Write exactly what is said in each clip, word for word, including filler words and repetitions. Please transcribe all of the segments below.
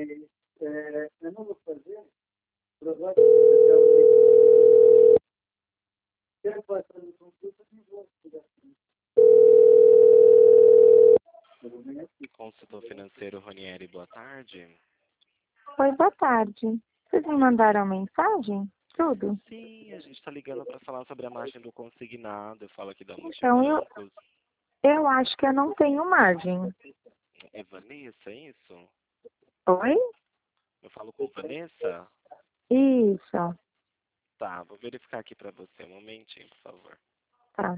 É, eu não vou fazer, provavelmente, quero passar no concurso e vou estudar. Consultor financeiro Ronieri, boa tarde. Oi, boa tarde. Vocês me mandaram mensagem? Tudo? Sim, a gente está ligando para falar sobre a margem do consignado. Eu falo aqui da Então, eu, Multibancos. eu acho que eu não tenho margem. É Vanessa, é isso? Oi? Eu falo com Vanessa? Isso. Tá, vou verificar aqui para você. Um momentinho, por favor. Tá.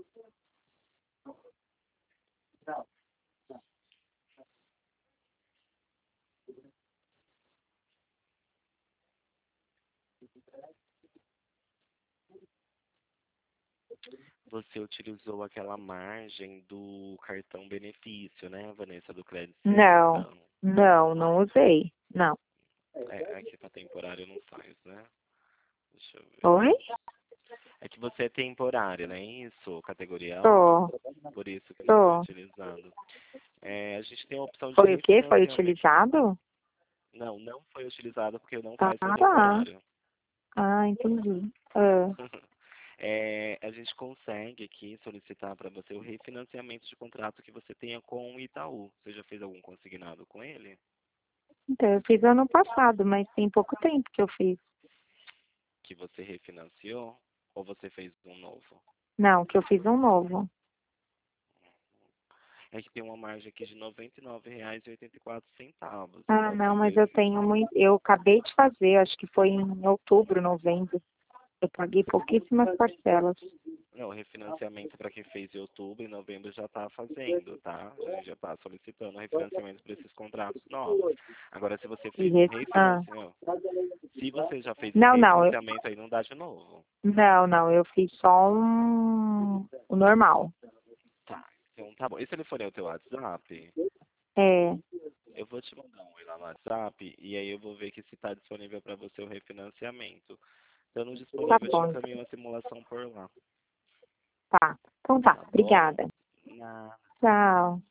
Você utilizou aquela margem do cartão benefício, né, Vanessa, do crédito Não. cidadão? Não, não usei. Não. É, aqui para temporário não faz, né? Deixa eu ver. Oi? É que você é temporário, não é isso? Categoria Tô. um, por isso que não foi Tô. utilizado. É, a gente tem a opção de Foi o quê? Foi refinanciamento. utilizado? Não, não foi utilizado porque não Ah, faz para tá. temporário. Ah, entendi. Ah, É, a gente consegue aqui solicitar para você o refinanciamento de contrato que você tenha com o Itaú. Você já fez algum consignado com ele? então, eu fiz ano passado, mas tem pouco tempo que eu fiz. Que você refinanciou? Ou você fez um novo? Não, que eu fiz um novo. É que tem uma margem aqui de noventa e nove reais e oitenta e quatro centavos. Eu Ah, posso não, mas ver eu se... tenho muito. Eu acabei de fazer, acho que foi em outubro, novembro. Eu paguei pouquíssimas parcelas. Não, o refinanciamento para quem fez em outubro e novembro já está fazendo, tá? A gente já está solicitando refinanciamento para esses contratos novos. Agora, se você E fez um esse- ah, refinanciamento, se você já fez um não, não, eu, refinanciamento aí, não dá de novo. não, não, eu fiz só um, o normal. Tá, então tá bom. Esse telefone é o teu WhatsApp? É, Eu vou te mandar um oi lá no WhatsApp e aí eu vou ver que se está disponível para você o refinanciamento. Estando tá disponível, eu te bom, encaminho uma simulação por lá. tá. Então tá, Tá bom? obrigada. Na Tchau.